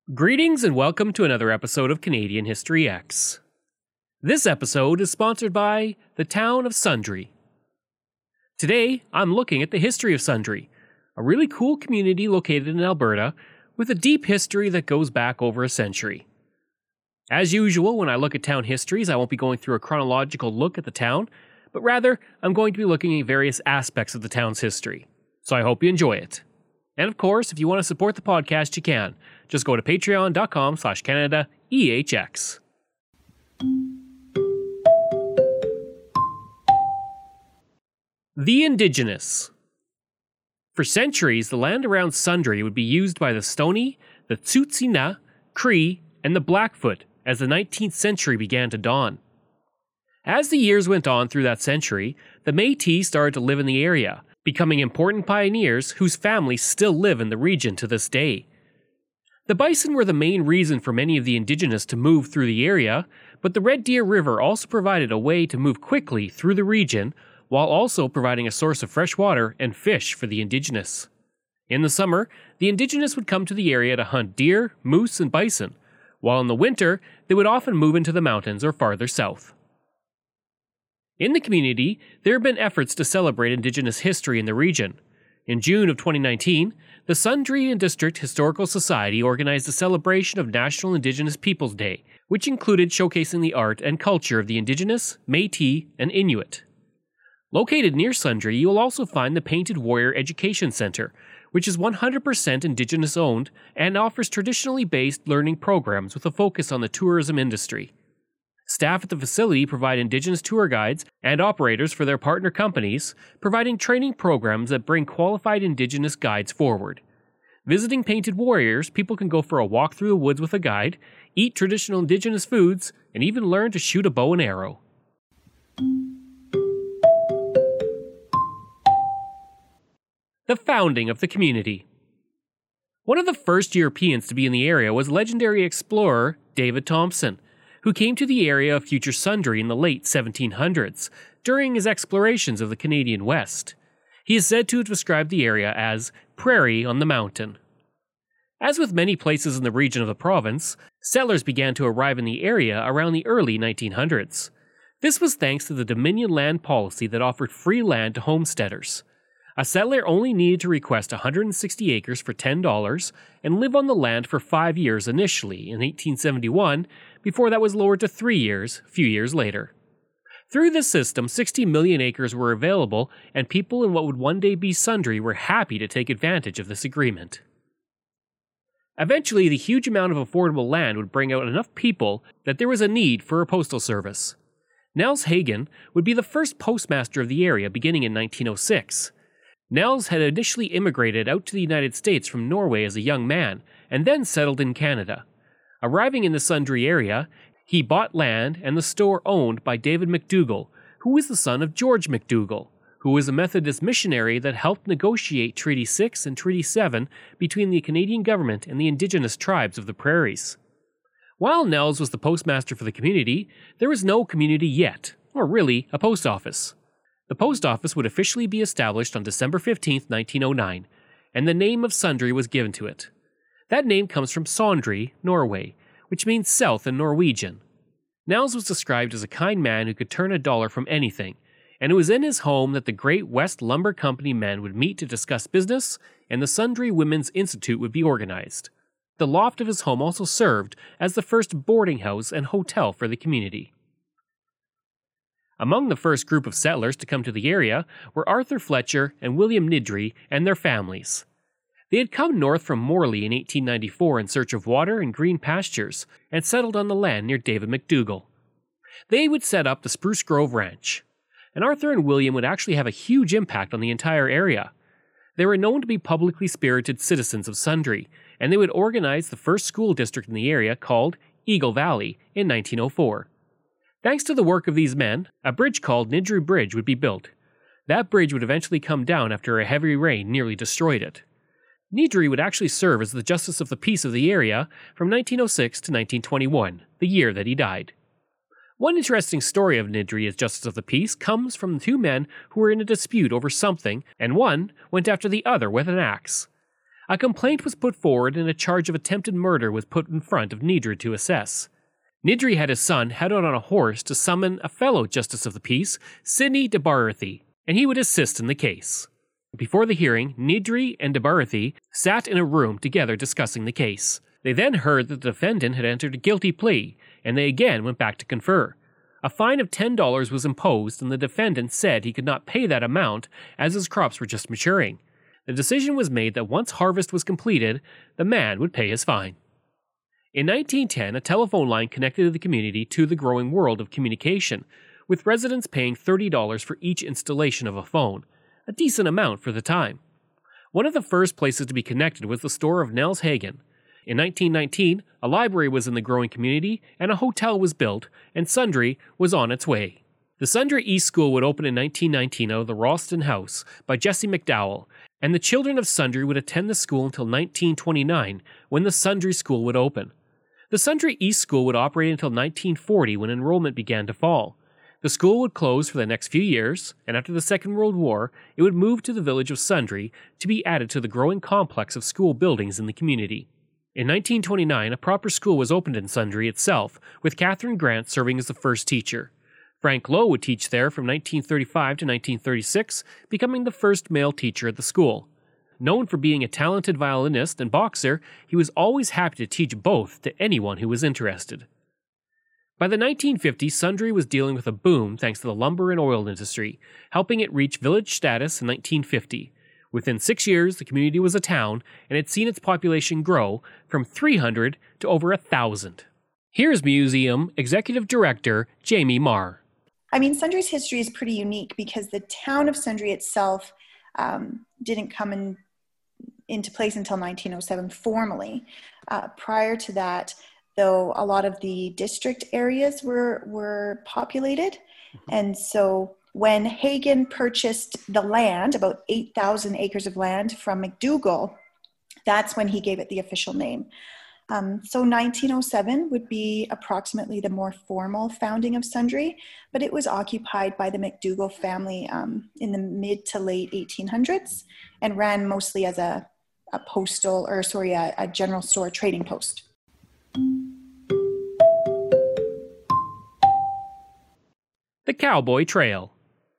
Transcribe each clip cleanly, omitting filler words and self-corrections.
Greetings and welcome to another episode of Canadian History X. This episode is sponsored by the town of Sundre. Today, I'm looking at the history of Sundre, a really cool community located in Alberta with a deep history that goes back over a century. As usual, when I look at town histories, I won't be going through a chronological look at the town, but rather, I'm going to be looking at various aspects of the town's history. So I hope you enjoy it. And of course, if you want to support the podcast, you can. Just go to patreon.com/CanadaEHX. The Indigenous. For centuries, the land around Sundre would be used by the Stoney, the Tsuut'ina, Cree, and the Blackfoot as the 19th century began to dawn. As the years went on through that century, the Métis started to live in the area, becoming important pioneers whose families still live in the region to this day. The bison were the main reason for many of the Indigenous to move through the area, but the Red Deer River also provided a way to move quickly through the region, while also providing a source of fresh water and fish for the Indigenous. In the summer, the Indigenous would come to the area to hunt deer, moose, and bison, while in the winter, they would often move into the mountains or farther south. In the community, there have been efforts to celebrate Indigenous history in the region. In June of 2019, the Sundre District Historical Society organized a celebration of National Indigenous Peoples Day, which included showcasing the art and culture of the Indigenous, Métis, and Inuit. Located near Sundre, you will also find the Painted Warrior Education Center, which is 100% Indigenous owned and offers traditionally based learning programs with a focus on the tourism industry. Staff at the facility provide Indigenous tour guides and operators for their partner companies, providing training programs that bring qualified Indigenous guides forward. Visiting Painted Warriors, people can go for a walk through the woods with a guide, eat traditional Indigenous foods, and even learn to shoot a bow and arrow. The founding of the community. One of the first Europeans to be in the area was legendary explorer David Thompson, who came to the area of future Sundre in the late 1700s, during his explorations of the Canadian West. He is said to have described the area as prairie on the mountain. As with many places in the region of the province, settlers began to arrive in the area around the early 1900s. This was thanks to the Dominion land policy that offered free land to homesteaders. A settler only needed to request 160 acres for $10 and live on the land for 5 years initially in 1871, before that was lowered to 3 years a few years later. Through this system, 60 million acres were available, and people in what would one day be Sundre were happy to take advantage of this agreement. Eventually, the huge amount of affordable land would bring out enough people that there was a need for a postal service. Nels Hagen would be the first postmaster of the area beginning in 1906. Nels had initially immigrated out to the United States from Norway as a young man, and then settled in Canada. Arriving in the Sundre area, he bought land and the store owned by David McDougall, who was the son of George McDougall, who was a Methodist missionary that helped negotiate Treaty 6 and Treaty 7 between the Canadian government and the Indigenous tribes of the prairies. While Nels was the postmaster for the community, there was no community yet, or really a post office. The post office would officially be established on December 15, 1909, and the name of Sundre was given to it. That name comes from Sondre, Norway, which means south in Norwegian. Nels was described as a kind man who could turn a dollar from anything, and it was in his home that the Great West Lumber Company men would meet to discuss business, and the Sundre Women's Institute would be organized. The loft of his home also served as the first boarding house and hotel for the community. Among the first group of settlers to come to the area were Arthur Fletcher and William Niddry and their families. They had come north from Morley in 1894 in search of water and green pastures and settled on the land near David McDougall. They would set up the Spruce Grove Ranch, and Arthur and William would actually have a huge impact on the entire area. They were known to be publicly spirited citizens of Sundre, and they would organize the first school district in the area called Eagle Valley in 1904. Thanks to the work of these men, a bridge called Niddry Bridge would be built. That bridge would eventually come down after a heavy rain nearly destroyed it. Niddry would actually serve as the Justice of the Peace of the area from 1906 to 1921, the year that he died. One interesting story of Niddry as Justice of the Peace comes from the two men who were in a dispute over something, and one went after the other with an axe. A complaint was put forward and a charge of attempted murder was put in front of Niddry to assess. Niddry had his son head out on a horse to summon a fellow Justice of the Peace, Sidney DeBarathy, and he would assist in the case. Before the hearing, Niddry and DeBarathy sat in a room together discussing the case. They then heard that the defendant had entered a guilty plea, and they again went back to confer. A fine of $10 was imposed, and the defendant said he could not pay that amount as his crops were just maturing. The decision was made that once harvest was completed, the man would pay his fine. In 1910, a telephone line connected the community to the growing world of communication, with residents paying $30 for each installation of a phone, a decent amount for the time. One of the first places to be connected was the store of Nels Hagen. In 1919, a library was in the growing community, and a hotel was built, and Sundre was on its way. The Sundre East School would open in 1919 out of the Ralston House by Jesse McDowell, and the children of Sundre would attend the school until 1929, when the Sundre School would open. The Sundre East School would operate until 1940 when enrollment began to fall. The school would close for the next few years, and after the Second World War, it would move to the village of Sundre to be added to the growing complex of school buildings in the community. In 1929, a proper school was opened in Sundre itself, with Catherine Grant serving as the first teacher. Frank Lowe would teach there from 1935 to 1936, becoming the first male teacher at the school. Known for being a talented violinist and boxer, he was always happy to teach both to anyone who was interested. By the 1950s, Sundre was dealing with a boom thanks to the lumber and oil industry, helping it reach village status in 1950. Within 6 years, the community was a town, and had seen its population grow from 300 to over 1,000. Here's museum executive director Jamie Marr. Sundre's history is pretty unique because the town of Sundre itself didn't come into place until 1907 formally. Prior to that, though, a lot of the district areas were populated. And so when Hagen purchased the land, about 8,000 acres of land from McDougall, that's when he gave it the official name. So 1907 would be approximately the more formal founding of Sundre, but it was occupied by the McDougall family in the mid to late 1800s and ran mostly as a general store trading post. The Cowboy Trail.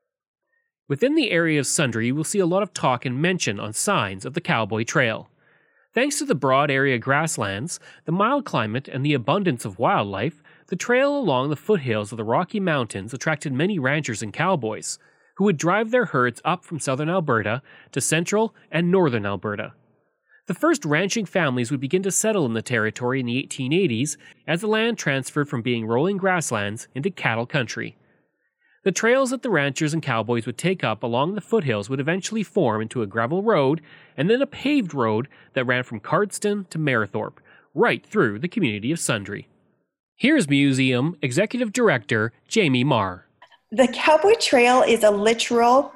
Within the area of Sundre, you will see a lot of talk and mention on signs of the Cowboy Trail. Thanks to the broad area grasslands, the mild climate, and the abundance of wildlife, the trail along the foothills of the Rocky Mountains attracted many ranchers and cowboys, who would drive their herds up from southern Alberta to central and northern Alberta. The first ranching families would begin to settle in the territory in the 1880s as the land transferred from being rolling grasslands into cattle country. The trails that the ranchers and cowboys would take up along the foothills would eventually form into a gravel road and then a paved road that ran from Cardston to Marythorpe, right through the community of Sundre. Here's museum executive director Jamie Marr. The Cowboy Trail is a literal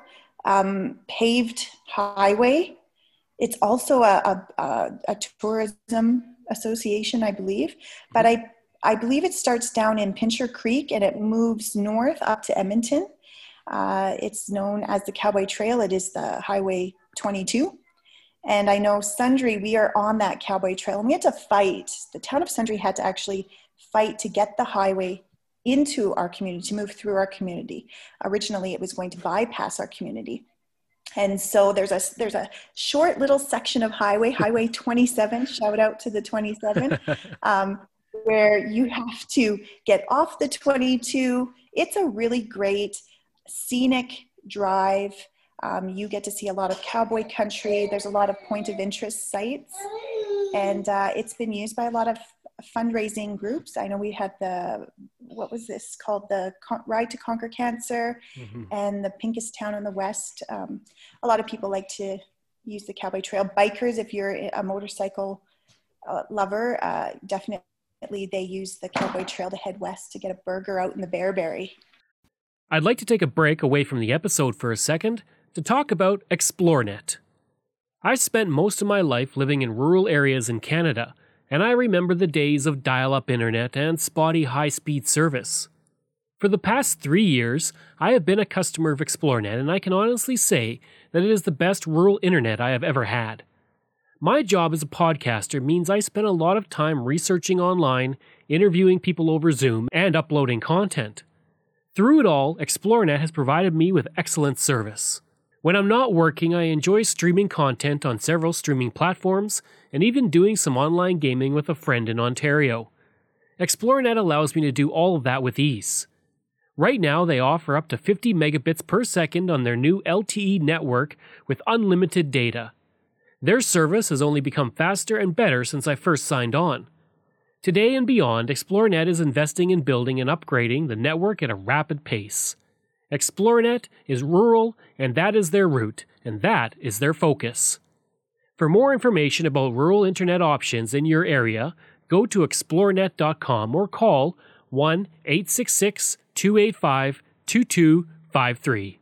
paved highway. It's also a tourism association, I believe, but I believe it starts down in Pincher Creek and it moves north up to Edmonton. It's known as the Cowboy Trail. It is the Highway 22. And I know Sundre, we are on that Cowboy Trail, and we had to fight. The town of Sundre had to actually fight to get the highway into our community, to move through our community. Originally, it was going to bypass our community. And so there's a short little section of Highway 27, shout out to the 27, where you have to get off the 22. It's a really great scenic drive. You get to see a lot of cowboy country. There's a lot of point of interest sites. And it's been used by a lot of fundraising groups. I know we had what was this called? The Ride to Conquer Cancer, and the Pinkest Town in the West. A lot of people like to use the Cowboy Trail. Bikers, if you're a motorcycle lover, definitely they use the Cowboy Trail to head west to get a burger out in the Bearberry. I'd like to take a break away from the episode for a second to talk about ExploreNet. I've spent most of my life living in rural areas in Canada, and I remember the days of dial-up internet and spotty high-speed service. For the past 3 years, I have been a customer of ExploreNet, and I can honestly say that it is the best rural internet I have ever had. My job as a podcaster means I spend a lot of time researching online, interviewing people over Zoom, and uploading content. Through it all, ExploreNet has provided me with excellent service. When I'm not working, I enjoy streaming content on several streaming platforms and even doing some online gaming with a friend in Ontario. ExploreNet allows me to do all of that with ease. Right now, they offer up to 50 megabits per second on their new LTE network with unlimited data. Their service has only become faster and better since I first signed on. Today and beyond, ExploreNet is investing in building and upgrading the network at a rapid pace. ExploreNet is rural, and that is their route, and that is their focus. For more information about rural internet options in your area, go to explorenet.com or call 1-866-285-2253.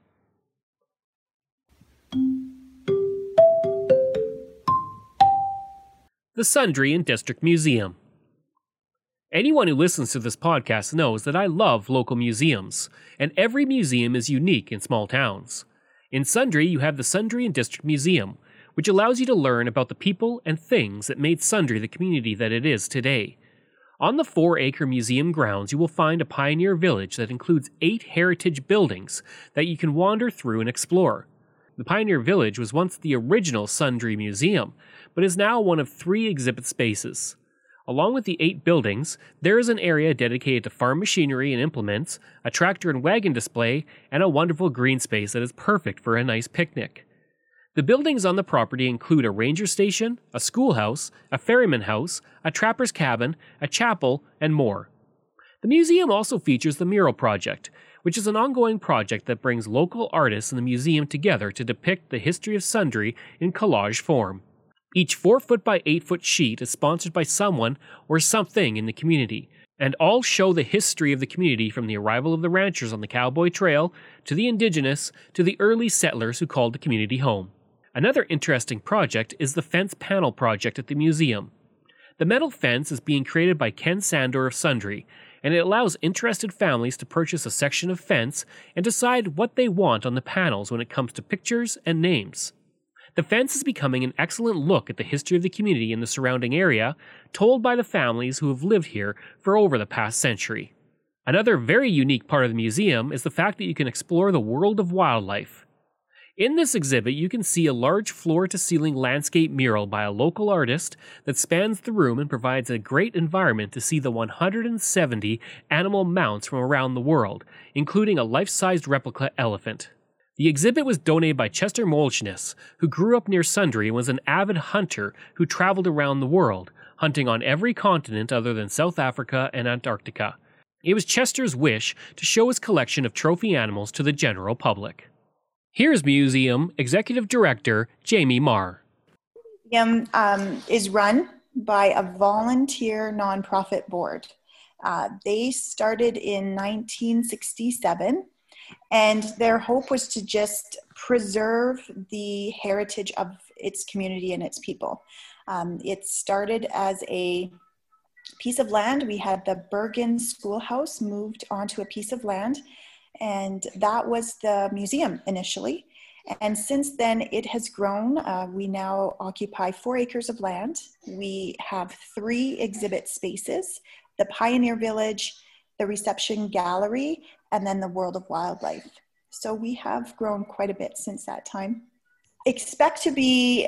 The Sundre and District Museum. Anyone who listens to this podcast knows that I love local museums, and every museum is unique in small towns. In Sundre, you have the Sundre and District Museum, which allows you to learn about the people and things that made Sundre the community that it is today. On the 4-acre museum grounds, you will find a pioneer village that includes 8 heritage buildings that you can wander through and explore. The Pioneer Village was once the original Sundre Museum, but is now one of 3 exhibit spaces. Along with the 8 buildings, there is an area dedicated to farm machinery and implements, a tractor and wagon display, and a wonderful green space that is perfect for a nice picnic. The buildings on the property include a ranger station, a schoolhouse, a ferryman house, a trapper's cabin, a chapel, and more. The museum also features the Mural Project, which is an ongoing project that brings local artists in the museum together to depict the history of Sundre in collage form. Each 4-foot by 8-foot sheet is sponsored by someone or something in the community, and all show the history of the community from the arrival of the ranchers on the Cowboy Trail, to the indigenous, to the early settlers who called the community home. Another interesting project is the Fence Panel Project at the museum. The metal fence is being created by Ken Sandor of Sundre, and it allows interested families to purchase a section of fence and decide what they want on the panels when it comes to pictures and names. The fence is becoming an excellent look at the history of the community and the surrounding area, told by the families who have lived here for over the past century. Another very unique part of the museum is the fact that you can explore the world of wildlife. In this exhibit, you can see a large floor-to-ceiling landscape mural by a local artist that spans the room and provides a great environment to see the 170 animal mounts from around the world, including a life-sized replica elephant. The exhibit was donated by Chester Molchness, who grew up near Sundre and was an avid hunter who traveled around the world, hunting on every continent other than South Africa and Antarctica. It was Chester's wish to show his collection of trophy animals to the general public. Here's Museum Executive Director Jamie Marr. The museum is run by a volunteer nonprofit board. They started in 1967, and their hope was to just preserve the heritage of its community and its people. It started as a piece of land. We had the Bergen Schoolhouse moved onto a piece of land, and that was the museum initially. And since then, it has grown. We now occupy 4 acres of land. We have 3 exhibit spaces: the Pioneer Village, the Reception Gallery, and then the World of Wildlife. So we have grown quite a bit since that time. Expect the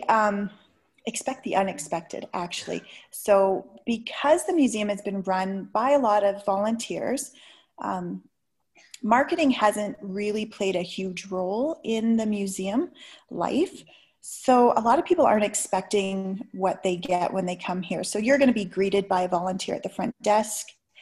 unexpected, actually. So because the museum has been run by a lot of volunteers, marketing hasn't really played a huge role in the museum life. So a lot of people aren't expecting what they get when they come here. So you're going to be greeted by a volunteer at the front desk.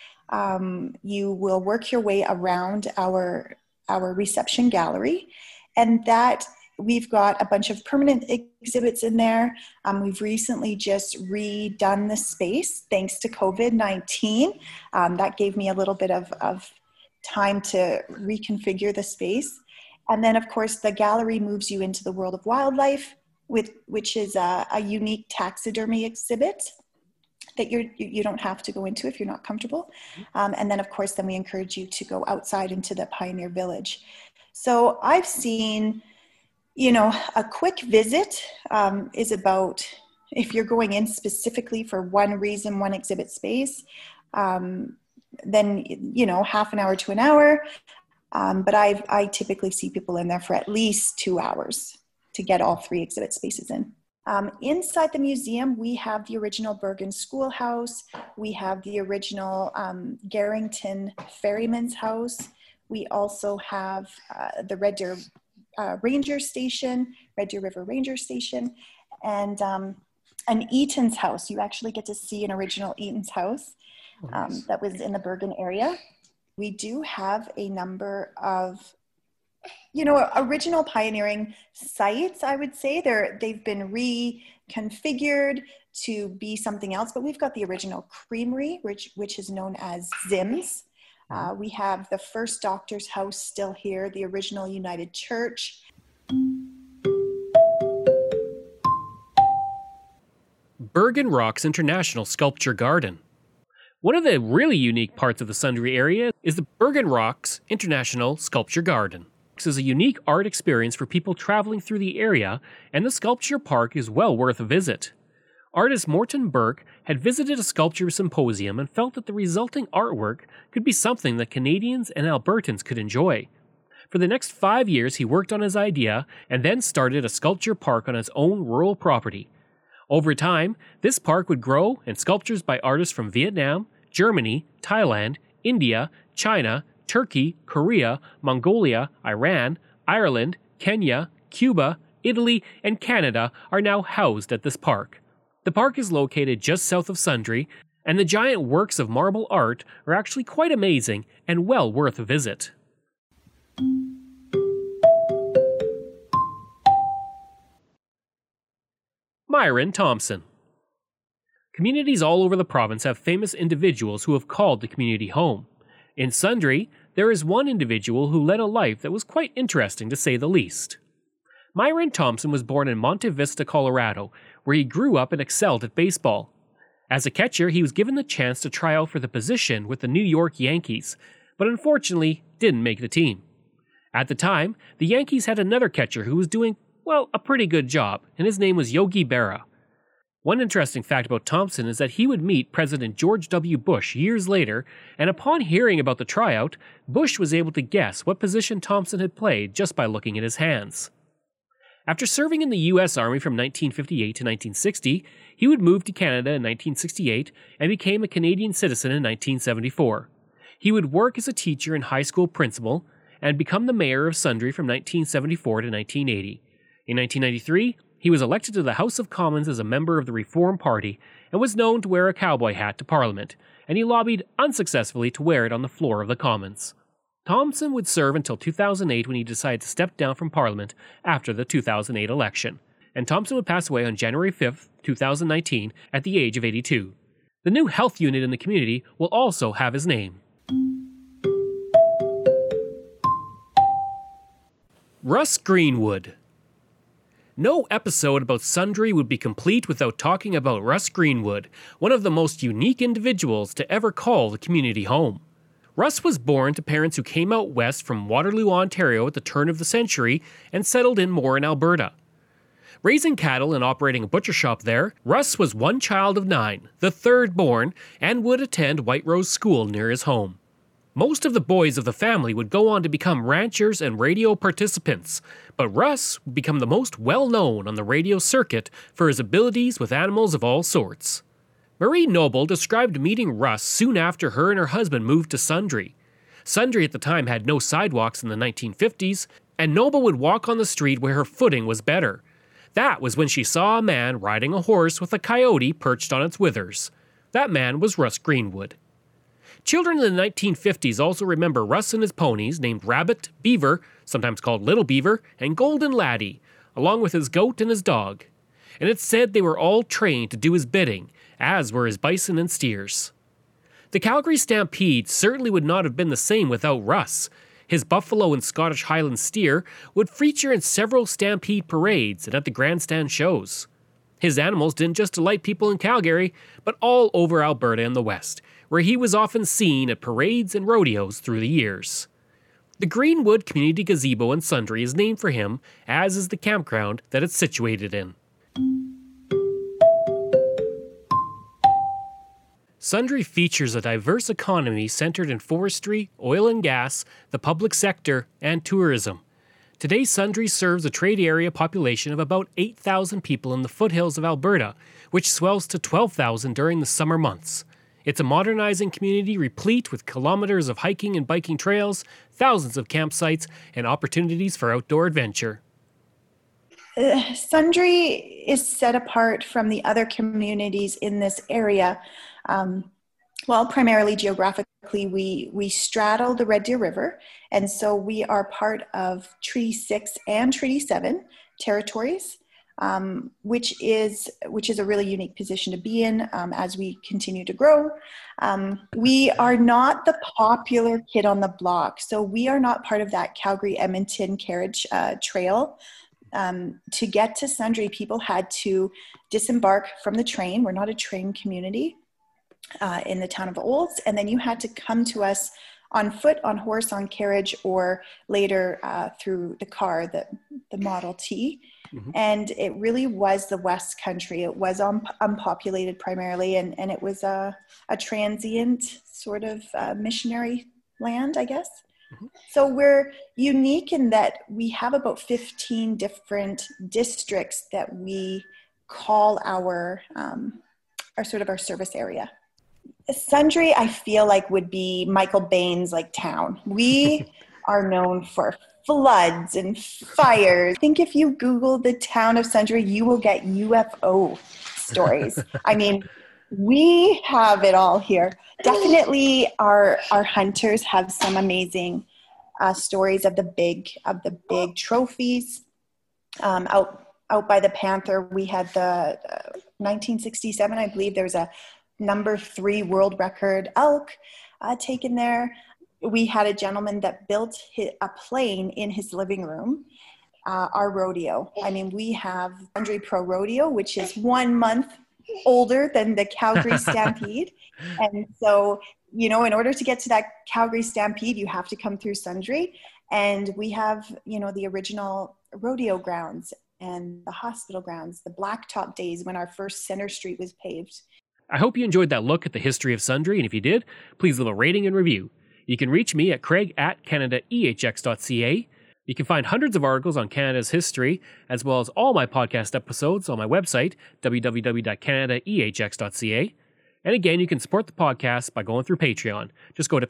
You will work your way around our reception gallery, and that we've got a bunch of permanent exhibits in there. We've recently just redone the space thanks to COVID-19. That gave me a little bit of time to reconfigure the space. And then of course the gallery moves you into the World of Wildlife, which is a unique taxidermy exhibit that you don't have to go into if you're not comfortable. And then of course, then we encourage you to go outside into the Pioneer Village. So I've seen, a quick visit is about if you're going in specifically for one reason, one exhibit space, then, half an hour to an hour. But I typically see people in there for at least 2 hours to get all 3 exhibit spaces in. Inside the museum, we have the original Bergen Schoolhouse. We have the original Garrington Ferryman's House. We also have the Red Deer Ranger Station, Red Deer River Ranger Station, and an Eaton's house. You actually get to see an original Eaton's house that was in the Bergen area. We do have a number of original pioneering sites, I would say. They've been reconfigured to be something else, but we've got the original creamery, which is known as Zim's. We have the first doctor's house still here, the original United Church. Bergen Rocks International Sculpture Garden. One of the really unique parts of the Sundre area is the Bergen Rocks International Sculpture Garden. This is a unique art experience for people traveling through the area, and the sculpture park is well worth a visit. Artist Morten Burke had visited a sculpture symposium and felt that the resulting artwork could be something that Canadians and Albertans could enjoy. For the next 5 years, he worked on his idea and then started a sculpture park on his own rural property. Over time, this park would grow, and sculptures by artists from Vietnam, Germany, Thailand, India, China, Turkey, Korea, Mongolia, Iran, Ireland, Kenya, Cuba, Italy, and Canada are now housed at this park. The park is located just south of Sundre, and the giant works of marble art are actually quite amazing and well worth a visit. Myron Thompson. Communities all over the province have famous individuals who have called the community home. In Sundre, there is one individual who led a life that was quite interesting to say the least. Myron Thompson was born in Monte Vista, Colorado, where he grew up and excelled at baseball. As a catcher, he was given the chance to try out for the position with the New York Yankees, but unfortunately didn't make the team. At the time, the Yankees had another catcher who was doing, a pretty good job, and his name was Yogi Berra. One interesting fact about Thompson is that he would meet President George W. Bush years later, and upon hearing about the tryout, Bush was able to guess what position Thompson had played just by looking at his hands. After serving in the U.S. Army from 1958 to 1960, he would move to Canada in 1968 and became a Canadian citizen in 1974. He would work as a teacher and high school principal and become the mayor of Sundre from 1974 to 1980. In 1993, he was elected to the House of Commons as a member of the Reform Party and was known to wear a cowboy hat to Parliament, and he lobbied unsuccessfully to wear it on the floor of the Commons. Thompson would serve until 2008 when he decided to step down from Parliament after the 2008 election, and Thompson would pass away on January 5, 2019 at the age of 82. The new health unit in the community will also have his name. Russ Greenwood. No episode about Sundre would be complete without talking about Russ Greenwood, one of the most unique individuals to ever call the community home. Russ was born to parents who came out west from Waterloo, Ontario at the turn of the century and settled in more in Alberta. Raising cattle and operating a butcher shop there, Russ was one child of 9, the third born, and would attend White Rose School near his home. Most of the boys of the family would go on to become ranchers and radio participants, but Russ would become the most well-known on the radio circuit for his abilities with animals of all sorts. Marie Noble described meeting Russ soon after her and her husband moved to Sundre. Sundre at the time had no sidewalks in the 1950s, and Noble would walk on the street where her footing was better. That was when she saw a man riding a horse with a coyote perched on its withers. That man was Russ Greenwood. Children in the 1950s also remember Russ and his ponies named Rabbit, Beaver, sometimes called Little Beaver, and Golden Laddie, along with his goat and his dog. And it's said they were all trained to do his bidding, as were his bison and steers. The Calgary Stampede certainly would not have been the same without Russ. His buffalo and Scottish Highland steer would feature in several Stampede parades and at the grandstand shows. His animals didn't just delight people in Calgary, but all over Alberta and the West, where he was often seen at parades and rodeos through the years. The Greenwood Community Gazebo in Sundre is named for him, as is the campground that it's situated in. Sundre features a diverse economy centered in forestry, oil and gas, the public sector, and tourism. Today, Sundre serves a trade area population of about 8,000 people in the foothills of Alberta, which swells to 12,000 during the summer months. It's a modernizing community replete with kilometers of hiking and biking trails, thousands of campsites, and opportunities for outdoor adventure. Sundre is set apart from the other communities in this area. Primarily geographically, we straddle the Red Deer River, and so we are part of Treaty 6 and Treaty 7 territories, which is a really unique position to be in as we continue to grow. We are not the popular kid on the block, so we are not part of that Calgary-Edmonton carriage trail. To get to Sundre, people had to disembark from the train. We're not a train community in the town of Olds. And then you had to come to us on foot, on horse, on carriage, or later through the car, the Model T. Mm-hmm. And it really was the West Country. It was unpopulated primarily, and it was a transient sort of missionary land, I guess. So we're unique in that we have about 15 different districts that we call our service area. Sundre, I feel like, would be Michael Baine's town. We are known for floods and fires. I think if you Google the town of Sundre, you will get UFO stories. I mean, we have it all here. Definitely our hunters have some amazing stories of the big trophies. Out by the Panther, we had the 1967, I believe there was a number 3 world record elk taken there. We had a gentleman that built a plane in his living room. Our rodeo. I mean, we have Sundre Pro Rodeo, which is 1 month older than the Calgary Stampede. And so, in order to get to that Calgary Stampede, you have to come through Sundre. And we have, the original rodeo grounds and the hospital grounds, the blacktop days when our first Center Street was paved. I hope you enjoyed that look at the history of Sundre, and if you did, please leave a rating and review. You can reach me at craig@canadaehx.ca. You can find hundreds of articles on Canada's history, as well as all my podcast episodes on my website, www.canadaehx.ca. And again, you can support the podcast by going through Patreon. Just go to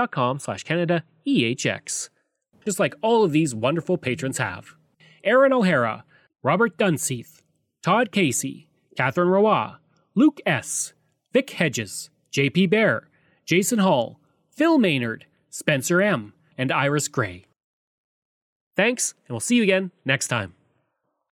patreon.com/CanadaEHX. Just like all of these wonderful patrons have. Aaron O'Hara, Robert Dunseith, Todd Casey, Catherine Roy, Luke S., Vic Hedges, JP Bear, Jason Hall, Phil Maynard, Spencer M., and Iris Gray. Thanks, and we'll see you again next time.